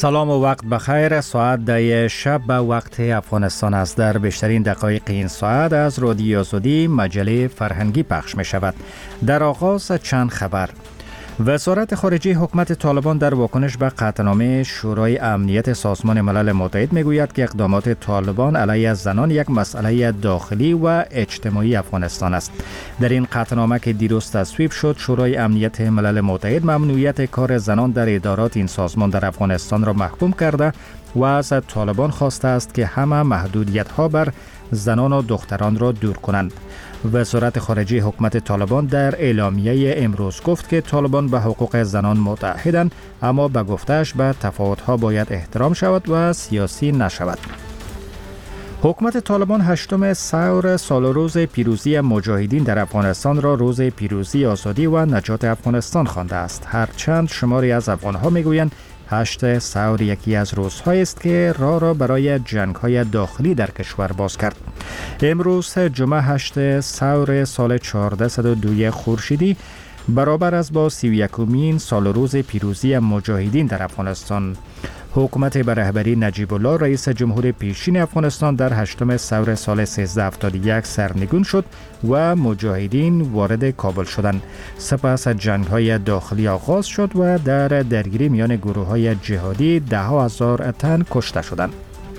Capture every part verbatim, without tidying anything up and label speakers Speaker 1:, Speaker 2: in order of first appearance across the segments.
Speaker 1: سلام و وقت بخیر. ساعت ده شب به وقت افغانستان است. در بیشترین دقایق این ساعت از رادیو آزادی مجله فرهنگی پخش می شود. در آغاز چند خبر. وزارت خارجه حکومت طالبان در واکنش به قطعنامه شورای امنیت سازمان ملل متحد می گوید که اقدامات طالبان علیه زنان یک مسئله داخلی و اجتماعی افغانستان است. در این قطعنامه که دیروز تصویب شد، شورای امنیت ملل متحد ممنوعیت کار زنان در ادارات این سازمان در افغانستان را محکوم کرده و از طالبان خواسته است که همه محدودیت ها بر زنان و دختران را دور کنند. وزارت خارجه حکومت طالبان در اعلامیه امروز گفت که طالبان به حقوق زنان متعهدند، اما به گفته‌اش به تفاوت‌ها باید احترام شود و سیاسی نشود. حکومت طالبان هشتم سور سال روز پیروزی مجاهدین در افغانستان را روز پیروزی آزادی و نجات افغانستان خوانده است. هرچند شماری از افغان‌ها می‌گویند هشت سور یکی از روزهایی است که راه را برای جنگ‌های داخلی در کشور باز کرد. امروز جمعه هشت سور سال چهارصد و دو خورشیدی برابر است با سی و یکمین سال روز پیروزی مجاهدین در افغانستان. حکومت به رهبری نجیب الله رئیس جمهور پیشین افغانستان در هشتم سور سال سیزده هفتاد و یک سرنگون شد و مجاهدین وارد کابل شدند. سپس جنگ‌های داخلی آغاز شد و در درگیری میان گروه‌های جهادی ده ها هزار تن کشته شدند.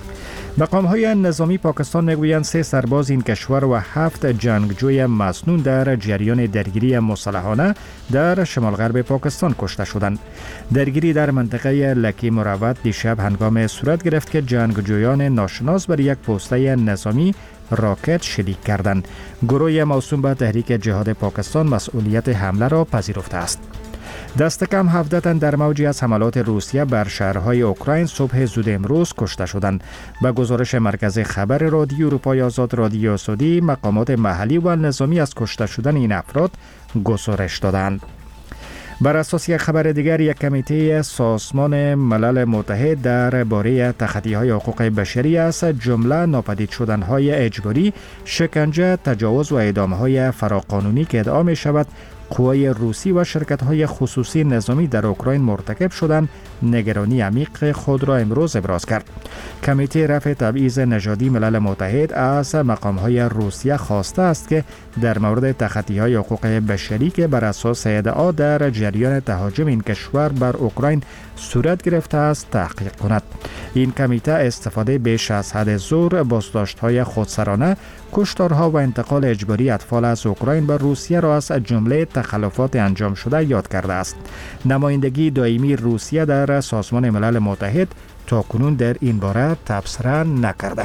Speaker 1: مقام‌های نظامی پاکستان میگویند سه سرباز این کشور و هفت جنگجوی مسنون در جریان درگیری مسلحانه در شمال غرب پاکستان کشته شدند. درگیری در منطقه لکی مروت دیشب هنگام صورت گرفت که جنگجویان ناشناس بر یک پوسته نظامی راکت شلیک کردند. گروه موسوم به تحریک جهاد پاکستان مسئولیت حمله را پذیرفته است. دست کم هفده تن در موجی از حملات روسیه بر شهرهای اوکراین صبح زود امروز کشته شدند. به گزارش مرکز خبر رادیو اروپای آزاد رادیو آزادی، مقامات محلی و نظامی از کشته شدن این افراد گزارش دادند. بر اساس یک خبر دیگر، یک کمیته سازمان ملل متحد درباره تخطی‌های حقوق بشری از جمله ناپدید شدن‌های اجباری، شکنجه، تجاوز و اعدام‌های فراقانونی که ادعا می‌شود قوای روسی و شرکت‌های خصوصی نظامی در اوکراین مرتکب شدند، نگرانی عمیق خود را امروز ابراز کرد. کمیته رفع تبعیض نژادی ملل متحد از مقام‌های روسیه خواسته است که در مورد تخطی‌های حقوق بشری که بر اساس ادعا در جریان تهاجم این کشور بر اوکراین صورت گرفته است تحقیق کند. این کمیته استفاده بیش از حد زور، بازداشت‌های خودسرانه، کشتارها و انتقال اجباری اطفال از اوکراین به روسیه را از جمله تخلفات انجام شده یاد کرده است. نمایندگی دائمی روسیه در سازمان ملل متحد تاکنون در این باره تبصره نکرده.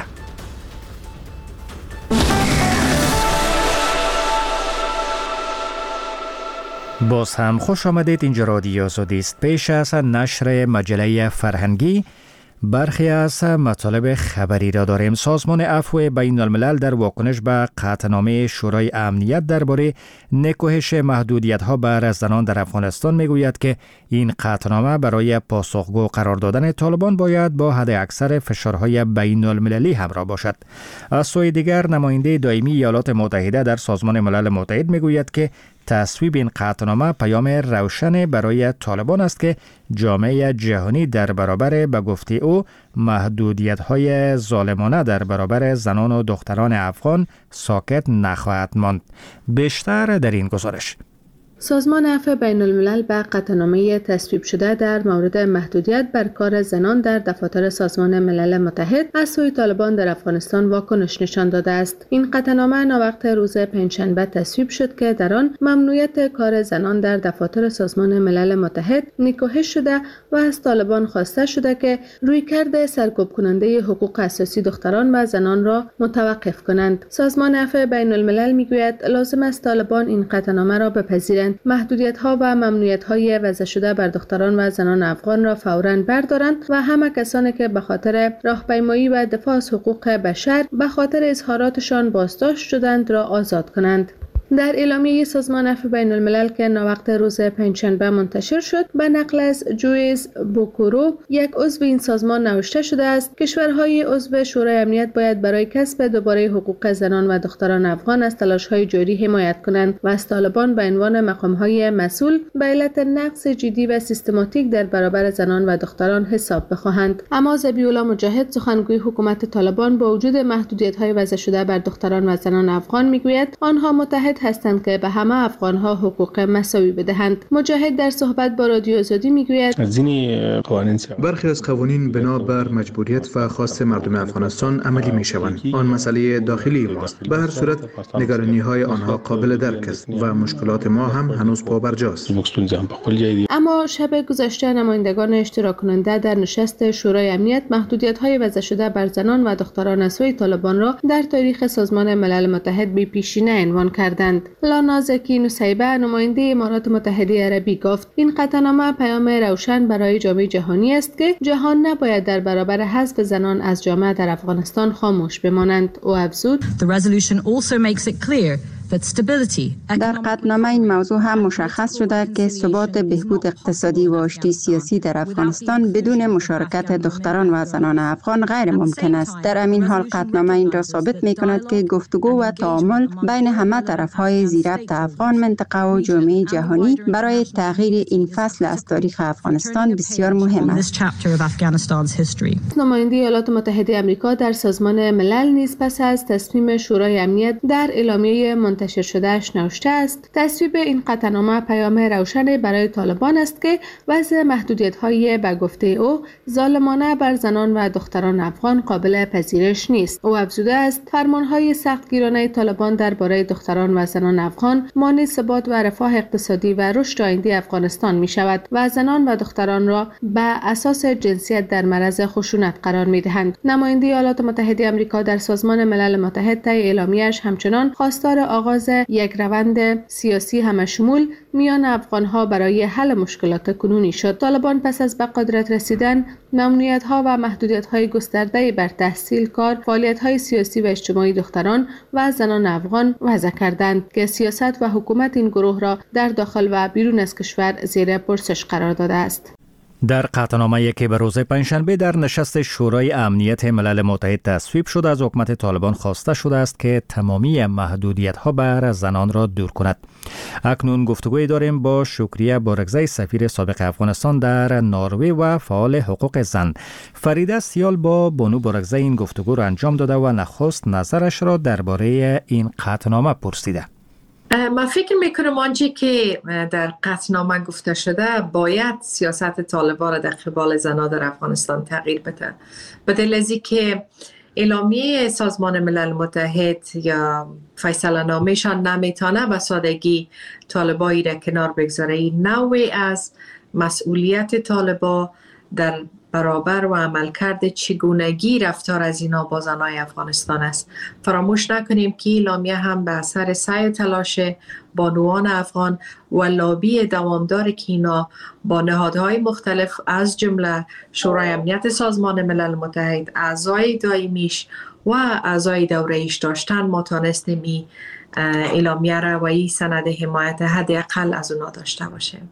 Speaker 1: باز هم خوش آمدید. اینجا رادیو آزادی است. پیش از نشر مجله فرهنگی برخی از مطالب خبری را داریم. سازمان عفو بین الملل در واکنش به قطعنامه شورای امنیت درباره نکوهش محدودیت‌ها بر زنان در افغانستان میگوید که این قطعنامه برای پاسخگو قرار دادن طالبان باید با حد اکثر فشارهای بین المللی همراه باشد. از سوی دیگر، نماینده دائمی ایالات متحده در سازمان ملل متحد میگوید که تصویب این قطعنامه پیام روشن برای طالبان است که جامعه جهانی در برابر به گفته او محدودیت‌های ظالمانه در برابر زنان و دختران افغان ساکت نخواهد ماند. بیشتر در این گزارش.
Speaker 2: سازمان عفو بین الملل به قطعنامه تصویب شده در مورد محدودیت بر کار زنان در دفاتر سازمان ملل متحد از سوی طالبان در افغانستان واکنش نشان داده است. این قطعنامه ناوقت روز پنجشنبه تصویب شد که در آن ممنوعیت کار زنان در دفاتر سازمان ملل متحد نکوهش شده و از طالبان خواسته شده که رویکرد سرکوب کننده حقوق اساسی دختران و زنان را متوقف کنند. سازمان عفو بین الملل میگوید لازم است طالبان این قطعنامه را بپذیرند، محدودیت‌ها و ممنوعیت‌های وضع شده بر دختران و زنان افغان را فوراً بردارند و همه کسانی که به خاطر راهپیمایی و دفاع از حقوق بشر به خاطر اظهاراتشان بازداشت شدند را آزاد کنند. در اعلامیه سازمان عفو بین الملل که ناوقت روز پنجشنبه منتشر شد، به نقل از جویس بوکورو، یک عضو این سازمان، نوشته شده است کشورهای عضو شورای امنیت باید برای کسب دوباره حقوق زنان و دختران افغان از تلاش‌های جاری حمایت کنند و از طالبان به عنوان مقام‌های مسئول به علت نقض جدی و سیستماتیک در برابر زنان و دختران حساب بخواهند. اما ذبیح‌الله مجاهد، سخنگوی حکومت طالبان، با وجود محدودیت‌های وضع شده بر دختران و زنان افغان میگوید آنها متحد هستند که به همه افغان‌ها حقوق مساوی بدهند. مجاهد در صحبت با رادیو آزادی میگوید
Speaker 3: برخی از قوانین بنا بر مجبوریت و خواست مردم افغانستان عملی می‌شوند. آن مسئله داخلی ماست. به هر صورت نگرانی‌های آنها قابل درک است و مشکلات ما هم هنوز پابرجاست.
Speaker 2: اما شب گذشته نمایندگان اشتراک کننده در نشست شورای امنیت محدودیت‌های وضع شده بر زنان و دختران از سوی طالبان را در تاریخ سازمان ملل متحد به پیشینه عنوان کردند. لانا زکی نصیبه، نماینده امارات متحده عربی، گفت این قطعنامه پیام روشن برای جامعه جهانی است که جهان نباید در برابر حذف زنان از جامعه در افغانستان خاموش بمانند. او افزود
Speaker 4: در قطعنامه این موضوع هم مشخص شده که ثبات بهبود اقتصادی و رشد سیاسی در افغانستان بدون مشارکت دختران و زنان افغان غیر ممکن است. در همین حال قطعنامه این را ثابت می کند که گفتگو و تعامل بین همه طرف‌های زیربط افغان، منطقه و جامعه جهانی برای تغییر این فصل از تاریخ افغانستان بسیار مهم است.
Speaker 2: نماینده ایالات متحده آمریکا در سازمان ملل نیز پس از تصمیم شورای امنیت در اعلامیه منتشر شدهش نوشته است تصویب این قطعنامه پیام روشنی برای طالبان است که وضع محدودیت‌های به گفته او ظالمانه بر زنان و دختران افغان قابل پذیرش نیست. او افزوده است فرمان‌های سختگیرانه طالبان درباره دختران و زنان افغان مانع ثبات و رفاه اقتصادی و رشد آینده افغانستان می‌شود و زنان و دختران را به اساس جنسیت در معرض خشونت قرار می‌دهند. نماینده ایالات متحده آمریکا در سازمان ملل متحد طی اعلامیه‌اش همچنان خواستار آغاز یک روند سیاسی همشمول میان افغان‌ها برای حل مشکلات کنونی شد. طالبان پس از به قدرت رسیدن ممنوعیت‌ها و محدودیت‌های گسترده بر تحصیل، کار، فعالیت‌های سیاسی و اجتماعی دختران و زنان افغان وضع کردند که سیاست و حکومت این گروه را در داخل و بیرون از کشور زیر پرسش قرار داده است.
Speaker 1: در قطعنامه‌ای که به روز پنجشنبه در نشست شورای امنیت ملل متحد تصویب شد، از حکومت طالبان خواسته شده است که تمامی محدودیت‌ها بر زنان را دور کند. اکنون گفتگوی داریم با شکریه بارگزی، سفیر سابق افغانستان در نروژ و فعال حقوق زن. فریده سیال با بانو بارگزی این گفتگو را انجام داده و نخست نظرش را درباره این قطعنامه پرسیده.
Speaker 5: من فکر میکنم آنچه که در قطعنامه گفته شده باید سیاست طالبان را در قبال زنان در افغانستان تغییر بده، به دلیل از اینکه اعلامیه سازمان ملل متحد یا فیصله نامه‌شان نمیتونه به سادگی طالبایی را کنار بگذاره. نوعی از مسئولیت طالبان در برابر و عملکرد چگونگی رفتار از اینا با زنای افغانستان است. فراموش نکنیم که اعلامیه هم به اثر سعی و تلاش بانوان افغان و لابی دوامدار که اینا با نهادهای مختلف از جمله شورای امنیت سازمان ملل متحد، اعضای دائمیش و اعضای دوره‌ایش داشتن، ما تانستیم این اعلامیه را و این سند حمایت حداقل از اونا داشته باشیم.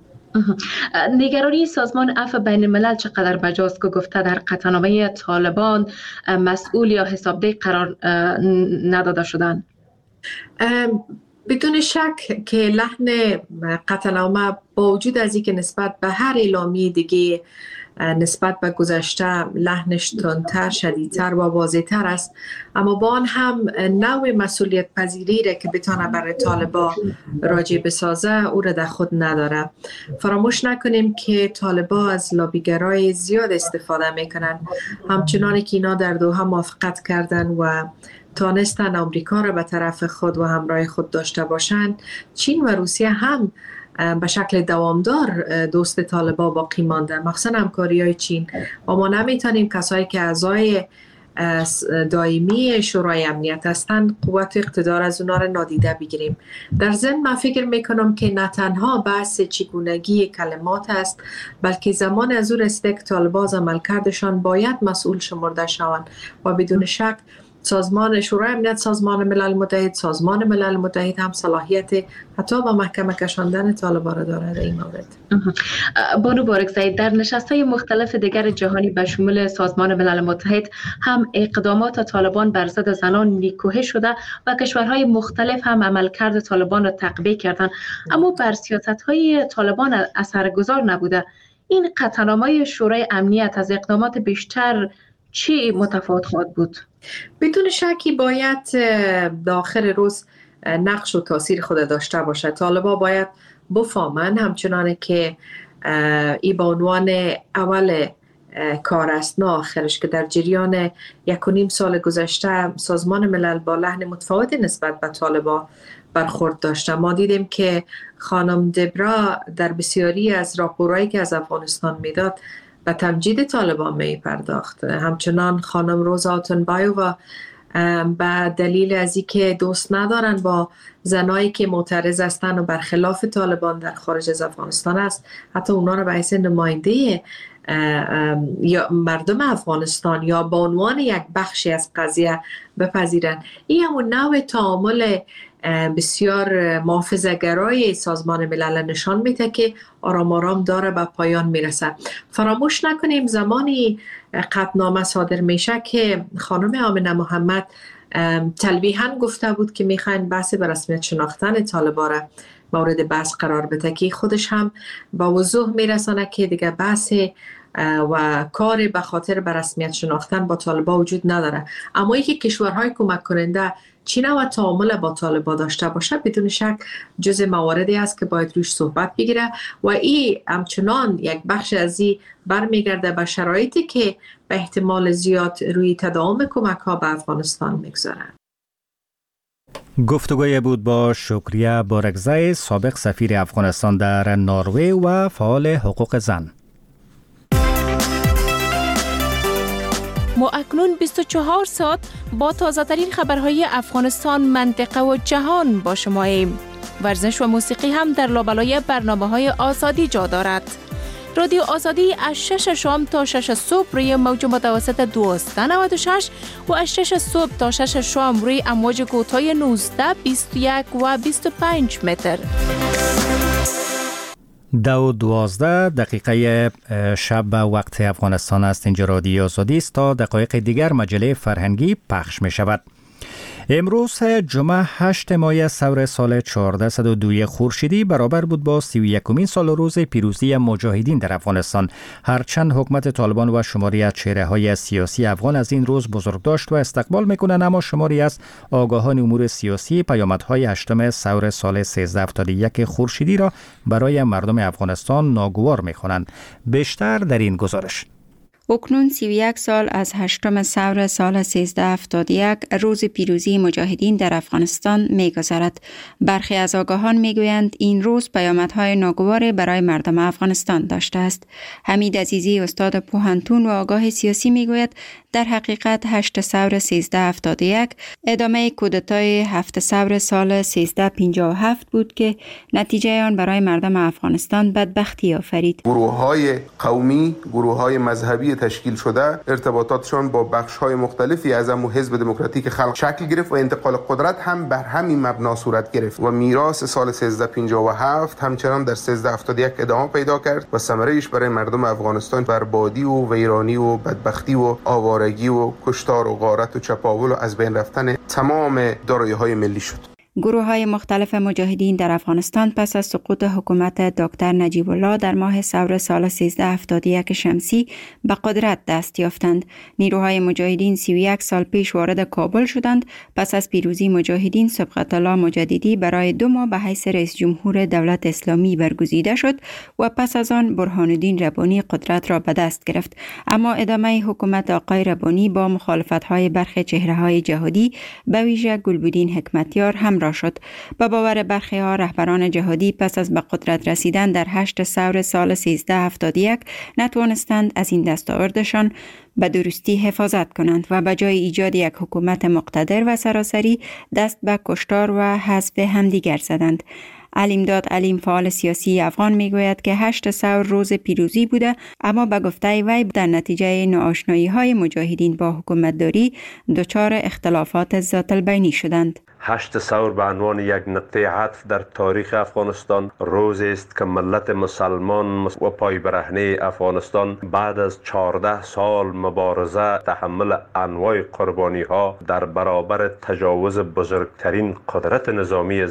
Speaker 6: نگرانی سازمان عفو بین الملل چقدر بجاست که گفته در قطعنامه طالبان مسئول یا حسابدهی قرار نداده شدن؟
Speaker 5: بدون شک که لحن قطعنامه با وجود از اینکه نسبت به هر اعلامیه دیگه نسبت به گذشته لحنش تندتر، شدیدتر و واضح‌تر است، اما با آن هم نوع مسئولیت پذیری را که بتانه برای طالبان راجع بسازه او را در خود نداره. فراموش نکنیم که طالبان از لابیگرای زیاد استفاده میکنن، همچنانی که اینا در دوحه موافقت کردن و تانستن آمریکا را به طرف خود و همراه خود داشته باشند. چین و روسیه هم به شکل دوامدار دوست طالبان باقی مانده، مخصوصا همکاری‌های چین، و ما نمیتونیم کسایی که اعضای دائمی شورای امنیت هستند قوت اقتدار از اونا را نادیده بگیریم. در ضمن من فکر میکنم که نه تنها بحث چگونگی کلمات است، بلکه زمان از او رسیده که طالبان عملکردشان باید مسئول شمرده شوند و بدون شک سازمان شورای امنیت سازمان ملل متحد، سازمان ملل متحد هم صلاحیت حتی با محکمه کشاندن طالبان را دارد. این مورد
Speaker 6: بانو بارکزئی، در نشست‌های مختلف دیگر جهانی به شمول سازمان ملل متحد هم اقدامات طالبان بر ضد زنان نیکوهی شده و کشورهای مختلف هم عملکرد طالبان را تقویه کردند، اما بر سیاست‌های طالبان اثرگذار نبوده. این قطعنامه شورای امنیت از اقدامات بیشتر چی متفاوت خواهد بود؟
Speaker 5: بدون شکی باید داخل روز نقش و تاثیر خود داشته باشه. طالبان باید بفهمن همچنانه که ای به عنوان اول کار است نه آخرش که در جریان یک و نیم سال گذشته سازمان ملل با لحن متفاوتی نسبت به طالبان برخورد داشته. ما دیدیم که خانم دبرا در بسیاری از راپورهایی که از افغانستان میداد به تمجید طالبان می پرداخت. همچنان خانم روزا آتنبایووا به دلیل از اینکه دوست ندارن با زنایی که معترض هستند و برخلاف طالبان در خارج از افغانستان است، حتی اونا رو به حیث نماینده یا مردم افغانستان یا به عنوان یک بخشی از قضیه بپذیرن. این همون نوع تعامل بسیار محافظه‌گرای سازمان ملل نشان میده که آرام آرام داره به پایان میرسه. فراموش نکنیم زمانی قطعنامه صادر میشه که خانم آمنه محمد تلویحاً گفته بود که میخواین بحث به رسمیت شناختن طالبان را مورد بحث قرار بده، که خودش هم با وضوح میرسانه که دیگه بحث و کار به خاطر به رسمیت شناختن با طالبان وجود نداره. اما اینکه کشورهای کمک کننده چین و تعامل با طالبان داشته باشه بدون شک جزء مواردی است که باید روش صحبت بگیره و این همچنان یک بخش از این برمیگرده به شرایطی که به احتمال زیاد روی تداوم کمک ها به افغانستان میگذارن.
Speaker 1: گفتگوی بود با شکریه بارکزئی، سابق سفیر افغانستان در نروژ و فعال حقوق زن.
Speaker 7: ما اکنون بیست و چهار ساعت با تازه ترین خبرهای افغانستان، منطقه و جهان با شماییم. ورزش و موسیقی هم در لابلای برنامه های آزادی جا دارد. رادیو آزادی از شش شام تا شش صبح روی موج متوسط دویست و نود و شش و از شش صبح تا شش شام روی امواج کوتاه نوزده، بیست و یک و بیست و پنج متر.
Speaker 1: دو دوازده دقیقه شب به وقت افغانستان است. اینجا رادیو آزادی است. تا دقایق دیگر مجله فرهنگی پخش می شود. امروز جمعه هشت ماه سور سال چهارصد و دو خورشیدی برابر بود با سی و یکمین سال روز پیروزی مجاهدین در افغانستان. هرچند حکومت طالبان و شماری از چهره‌های سیاسی افغان از این روز بزرگداشت و استقبال میکنند، اما شماری از آگاهان امور سیاسی پیامدهای هشتم سور سال سیزده هفتاد و یک خورشیدی را برای مردم افغانستان ناگوار میخوانند. بیشتر در این گزارش.
Speaker 4: اکنون سی و یک سال از هشتم سور سال سیزده هفتاد و یک روز پیروزی مجاهدین در افغانستان می‌گذرد. برخی از آگاهان میگویند این روز پیامدهای ناگوار برای مردم افغانستان داشته است. حمید عزیزی، استاد پوهنتون و آگاه سیاسی میگوید در حقیقت هشت سور سیزده هفتاد و یک ادامه کودتای هفت سور سال سیزده پنجاه و هفت بود که نتیجه آن برای مردم افغانستان بدبختی آفرید.
Speaker 8: گروه‌های قومی، گروه‌های مذهبی تشکیل شده ارتباطاتشان با بخش‌های مختلفی از امو حزب دموکراتیک خلق شکل گرفت و انتقال قدرت هم بر همین مبنا صورت گرفت و میراث سال سیزده پنجاه و هفت همچنان در سیزده هفتاد و یک ادامه پیدا کرد و ثمره‌اش برای مردم افغانستان بربادی و ویرانی و بدبختی و آوارگی و کشتار و غارت و چپاول و از بین رفتن تمام دارایی‌های ملی شد.
Speaker 4: گروه های مختلف مجاهدین در افغانستان پس از سقوط حکومت دکتر نجیب الله در ماه سور سال سیزده هفتاد و یک شمسی به قدرت دست یافتند. نیروهای مجاهدین سی و یک سال پیش وارد کابل شدند. پس از پیروزی مجاهدین سبقت الله مجددی برای دو ماه به حیث رئیس جمهور دولت اسلامی برگزیده شد و پس از آن برهان الدین ربانی قدرت را به دست گرفت. اما ادامه حکومت آقای ربانی با مخالفت های برخی چهره های جهادی به ویژه گلبدین حکمتیار هم شد. به باور برخی ها رهبران جهادی پس از به قدرت رسیدن در هشت سور سال سیزده هفتاد و یک نتوانستند از این دستاوردشان به درستی حفاظت کنند و به جای ایجاد یک حکومت مقتدر و سراسری دست به کشتار و حذف همدیگر زدند. علیمداد علیم فعال سیاسی افغان میگوید که هشت ثور روز پیروزی بوده، اما به گفته وی در نتیجه ناآشنایی های مجاهدین با حکومتداری دچار اختلافات ذات البینی شدند.
Speaker 9: هشت ثور به عنوان یک نقطه عطف در تاریخ افغانستان روزی است که ملت مسلمان و پای برهنه افغانستان بعد از چهارده سال مبارزه تحمل انواع قربانی ها در برابر تجاوز بزرگترین قدرت نظامی